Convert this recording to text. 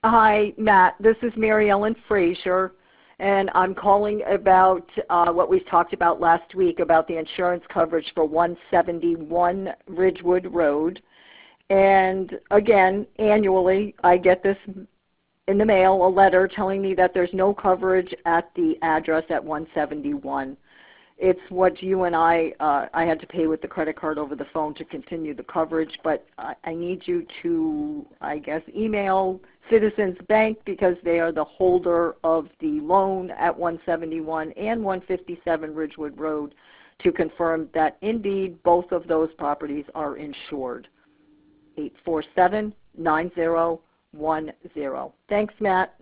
Hi, Matt. This is Mary Ellen Frazier, and I'm calling about what we talked about last week about the insurance coverage for 171 Ridgewood Road. And again, annually, I get this in the mail, a letter telling me that there's no coverage at the address at 171. It's what you and I had to pay with the credit card over the phone to continue the coverage, but I need you to, I guess, email Citizens Bank because they are the holder of the loan at 171 and 157 Ridgewood Road to confirm that indeed both of those properties are insured. 847-9010. Thanks, Matt.